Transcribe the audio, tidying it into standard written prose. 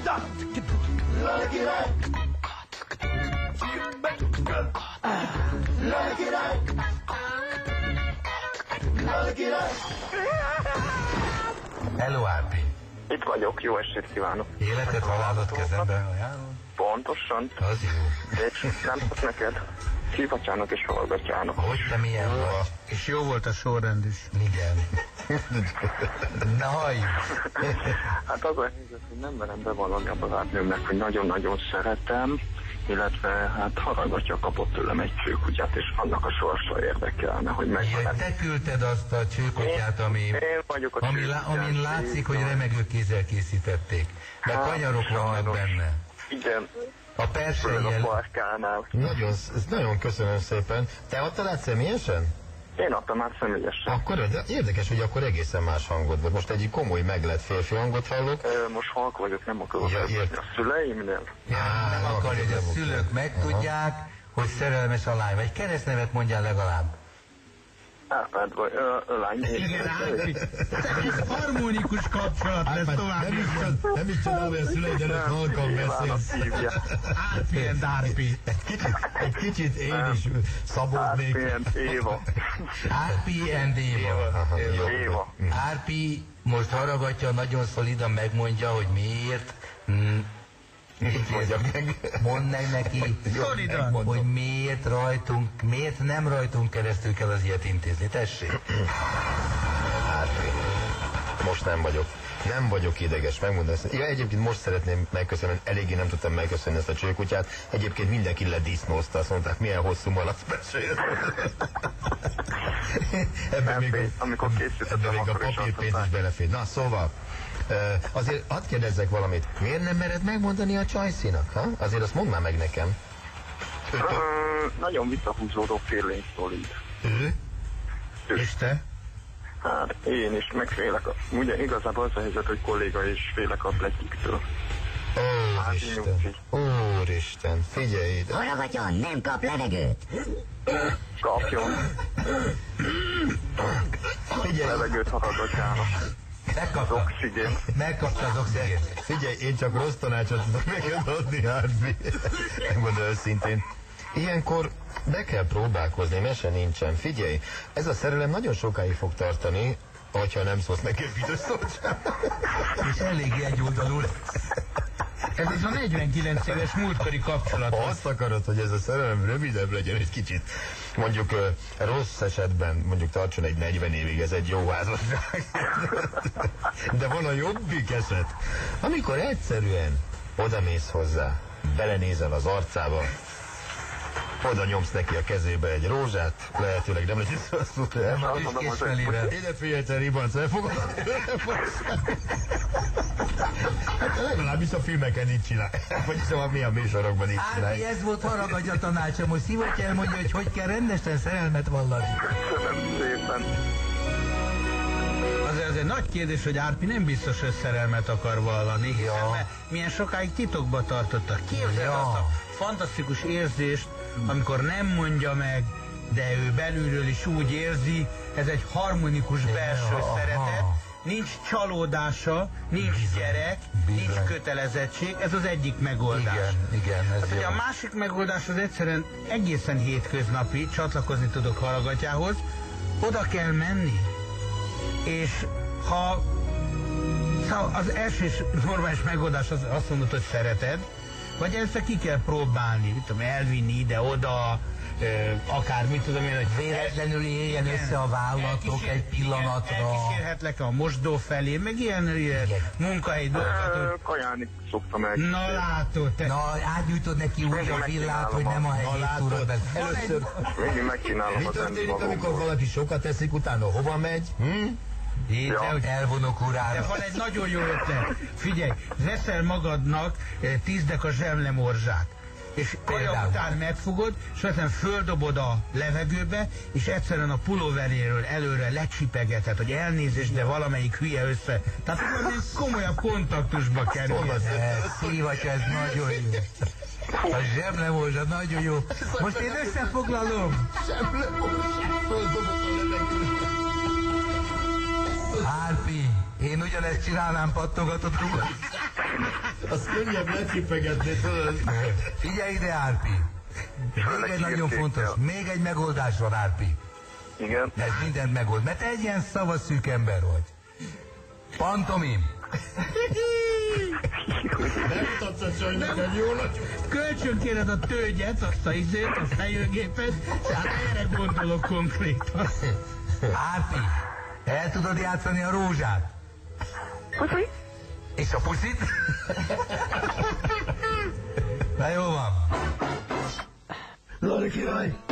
Hello, Árpi! Itt vagyok, jó estét kívánok! Életet, halálod kezemben ajánlom? Pontosan. Az jó. És nem tudsz neked hívatjának és hallgatjának. Hogy te milyen vagy? És jó volt a sorrend is. Igen. Na, halljuk. Hát az a helyzet, hogy nem merem bevallani a barátnőmnek, hogy nagyon-nagyon szeretem, illetve hát hallgatja, kapott tőlem egy csőkutyát, és annak a sorsa érdekelne, hogy Jaj, te küldted azt a csőkutyát, amin látszik, hogy remegő kézzel készítették. De kanyarok vannak benne. Igen. A persejjel. A parkánál. Nagyon köszönöm szépen. Te adtad át személyesen? Én adtam át személyesen. Akkor érdekes, hogy akkor egészen más hangod volt. Most egy komoly meglett férfi hangot hallok. Most halk vagyok, nem akarok a szüleimnél. Nem akarja, hogy a szülők megtudják, hogy szerelmes a lány. Vagy keresztnevet mondjál legalább. Árpád vagy, lány. Igen, Árpi. Ez harmonikus kapcsolat lesz tovább. Nem is csodál, hogy a szüleid előtt halkan beszélsz. Árpi and Árpi. Egy kicsit én is szabódnék. Árpi and Éva. Árpi and Éva. Árpi most haragatja, nagyon szolidan megmondja, hogy miért. Mondd meg neki, hogy miért nem rajtunk keresztül kell az ilyet intézni. Tessék! Most nem vagyok ideges, megmondom ezt. Ja, egyébként most szeretném megköszönni, eléggé nem tudtam megköszönni ezt a csőkutyát. Egyébként mindenki ledisznózta, azt mondták, milyen hosszú malac mesél. Ebben még a papírpénz is belefér. Na, szóval, azért hadd kérdezzek valamit. Miért nem mered megmondani a csajszinak, ha? Azért azt mondd már meg nekem. Nagyon visszahúzódó félén szolid. Ő? És te? Hát én is megfélek. Ugye igazából az a helyzet, hogy kolléga és félek a pletiktől. Úristen, figyelj ide. Hallgatjon, nem kap levegőt. Kapjon. Figyelj. Levegőt hallgatjának. Megkapta az oxigént. Figyelj, én csak rossz tanácsot tudok neked adni, Árpi. Megmondom őszintén. Ilyenkor be kell próbálkozni, mese nincsen. Figyelj, ez a szerelem nagyon sokáig fog tartani, hogyha nem szólsz nekem büdös szót sem. És eléggé egyoldalú lesz. Ez is a 49 éves múltkori kapcsolat. Ha azt akarod, hogy ez a szerelem rövidebb legyen egy kicsit, mondjuk rossz esetben, mondjuk tartson egy 40 évig, ez egy jó házasság. De van a jobbik eset, amikor egyszerűen odamész hozzá, belenézel az arcába, oda nyomsz neki a kezébe egy rózsát, lehetőleg nem lesz azt ide figyelj, te ribanc, elfogadod? Hát legalábbis a filmeken így csinál. Vagy szóval mi a műsorokban így csinál. Árpi, ez volt haragadja a tanácsom, hogy Szivatty elmondja, hogy kell rendesen szerelmet vallani. Köszönöm szépen. Azért az egy nagy kérdés, hogy Árpi nem biztos, hogy szerelmet akar vallani, hiszen milyen sokáig titokba tartotta. Képzeld azt a fantasztikus érzést, amikor nem mondja meg, de ő belülről is úgy érzi, ez egy harmonikus belső szeretet, nincs csalódása, nincs gyerek, nincs kötelezettség, ez az egyik megoldás. Igen, ez hát, a másik megoldás az egyszerűen egészen hétköznapi, csatlakozni tudok Hallgatyához, oda kell menni, és ha az első és normális megoldás az azt mondod, hogy szereted, vagy először ki kell próbálni, mit tudom, elvinni ide-oda, akár, mit tudom én, hogy véletlenül éljen össze a vállalatok egy pillanatra. Elkísérhetlek a mosdó felé, meg ilyen munkahelyi dolgokat. Kajálni szoktam el. Na látod, te. Na, átgyújtod neki úgy a villát, hogy nem a helyét túrod be. Először. Végig megcsinálom. Mi történik, amikor valaki sokat eszik, utána hova megy? Én hogy elvonok urára. De van egy nagyon jó ötlet. Figyelj, veszel magadnak 10 deka zsemlemorzsát. És kaja után megfogod, és aztán földobod a levegőbe, és egyszerűen a pulóveréről előre lecsipegeted, hogy elnézést, de valamelyik hülye össze. Tehát komolyabb kontaktusba kerül. Szivatty, ez nagyon jó. A zsemlemorzsa nagyon jó. Most én összefoglalom. Zsemlemorzsa, földobod a levegőbe. Árpi, én ugyanezt csinálnám, pattogatott rúgát. Az könnyebb lecsipegetni, tudod. Figyelj ide, Árpi! Még egy nagyon fontos, még egy megoldás van, Árpi. Igen. Ez mindent megold, mert egy ilyen szavaszűk ember vagy. Pantomim! Nem mutatsz a csajnak egy jó nagy... Kölcsön kéred a tőgyet, azt a izét, a fejőgépet, tehát erre gondolok konkrétan. Árpi, el tudod játszani a rózsát? Puszi? És a puszit? Na jó van. Lari király!